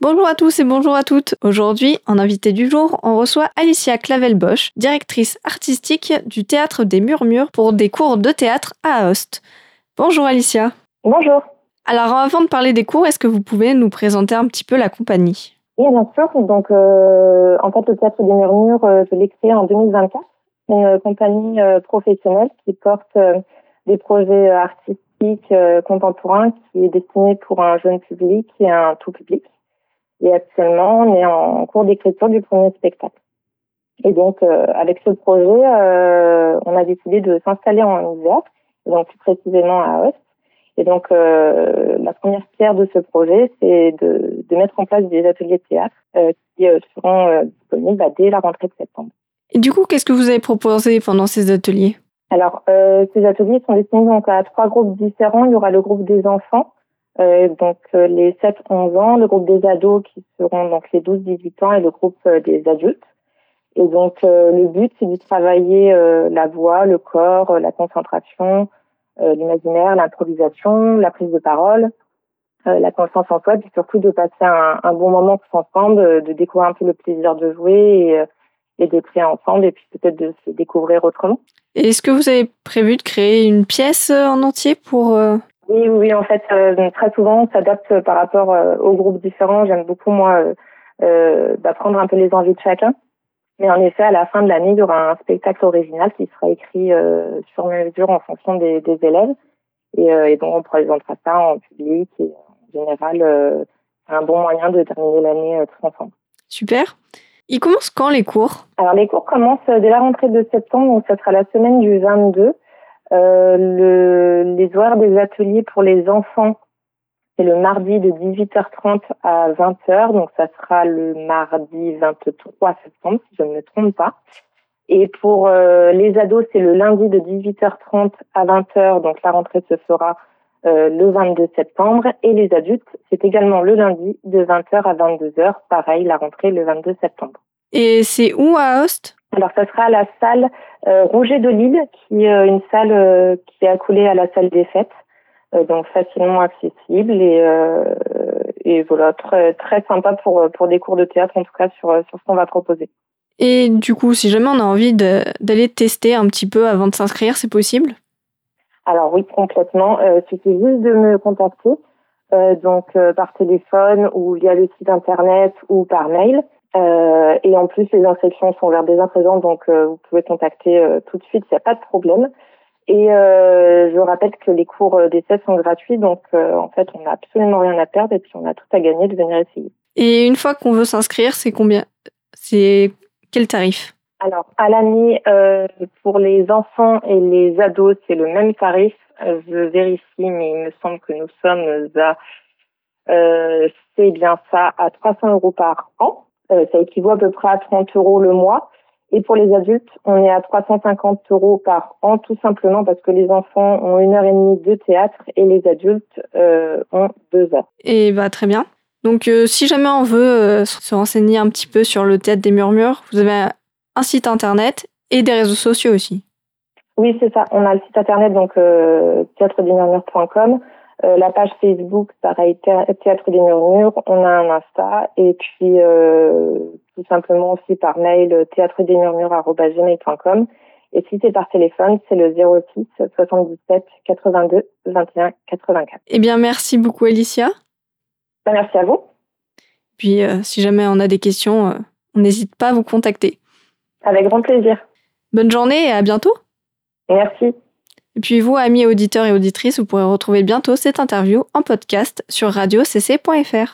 Bonjour à tous et bonjour à toutes. Aujourd'hui, en invité du jour, on reçoit Alicia Clavel-Bosch, directrice artistique du Théâtre des Murmures pour des cours de théâtre à Aoste. Bonjour Alicia. Bonjour. Alors avant de parler des cours, est-ce que vous pouvez nous présenter un petit peu la compagnie ? Oui, bien sûr. Donc, en fait, le Théâtre des Murmures, je l'ai créé en 2024. C'est une compagnie professionnelle qui porte des projets artistiques contemporains qui est destiné pour un jeune public et un tout public. Et actuellement, on est en cours d'écriture du premier spectacle. Et donc, avec ce projet, on a décidé de s'installer en hiver, donc plus précisément à Aoste. Et donc, la première pierre de ce projet, c'est de mettre en place des ateliers de théâtre qui seront disponibles dès la rentrée de septembre. Et du coup, qu'est-ce que vous avez proposé pendant ces ateliers ? Alors, ces ateliers sont destinés donc à 3 groupes différents. Il y aura le groupe des enfants, donc les 7-11 ans, le groupe des ados qui seront donc les 12-18 ans et le groupe des adultes. Et donc, le but, c'est de travailler la voix, le corps, la concentration, l'imaginaire, l'improvisation, la prise de parole, la confiance en soi, puis surtout de passer un bon moment tous ensemble, de découvrir un peu le plaisir de jouer et d'être ensemble et puis peut-être de se découvrir autrement. Et est-ce que vous avez prévu de créer une pièce en entier pour... Oui, en fait, très souvent, on s'adapte par rapport aux groupes différents. J'aime beaucoup, moi, d'apprendre un peu les envies de chacun. Mais en effet, à la fin de l'année, il y aura un spectacle original qui sera écrit sur mesure en fonction des élèves. Et donc, on présentera ça en public. Et en général, c'est un bon moyen de terminer l'année tous ensemble. Super. Ils commencent quand les cours ? Alors, les cours commencent dès la rentrée de septembre. Donc, ça sera la semaine du 22. Les horaires des ateliers pour les enfants, c'est le mardi de 18h30 à 20h. Donc, ça sera le mardi 23 septembre, si je ne me trompe pas. Et pour les ados, c'est le lundi de 18h30 à 20h. Donc, la rentrée se fera le 22 septembre. Et les adultes, c'est également le lundi de 20h à 22h. Pareil, la rentrée le 22 septembre. Et c'est où à Aoste ? Alors, ça sera à la salle Roger de Lille, qui est une salle qui est accolée à la salle des fêtes. Donc facilement accessible et voilà, très très sympa pour des cours de théâtre, en tout cas sur ce qu'on va proposer. Et du coup, si jamais on a envie d'aller tester un petit peu avant de s'inscrire, c'est possible ? Alors oui, complètement. Il suffit juste de me contacter, par téléphone ou via le site internet ou par mail. Et en plus, les inscriptions sont ouvertes dès à présent, donc vous pouvez contacter tout de suite, il n'y a pas de problème. Et je rappelle que les cours d'essai sont gratuits, donc en fait, on n'a absolument rien à perdre et puis on a tout à gagner de venir essayer. Et une fois qu'on veut s'inscrire, c'est combien ? C'est quel tarif ? Alors, à l'année, pour les enfants et les ados, c'est le même tarif. Je vérifie, mais il me semble que nous sommes à, c'est bien ça, à 300 € par an. Ça équivaut à peu près à 30 € le mois. Et pour les adultes, on est à 350 € par an, tout simplement parce que les enfants ont 1h30 de théâtre et les adultes ont 2 heures. Et très bien. Donc, si jamais on veut se renseigner un petit peu sur le Théâtre des Murmures, vous avez un site internet et des réseaux sociaux aussi. Oui, c'est ça. On a le site internet, donc théâtredesmurmures.com. La page Facebook, pareil, Théâtre des Murmures. On a un Insta et puis tout simplement aussi par mail théâtredesmurmures@gmail.com. Et si c'est par téléphone, c'est le 06 77 82 21 84. Eh bien, merci beaucoup Alicia. Merci à vous. Puis si jamais on a des questions, on n'hésite pas à vous contacter. Avec grand plaisir. Bonne journée et à bientôt. Merci. Et puis vous, amis auditeurs et auditrices, vous pourrez retrouver bientôt cette interview en podcast sur radiocc.fr.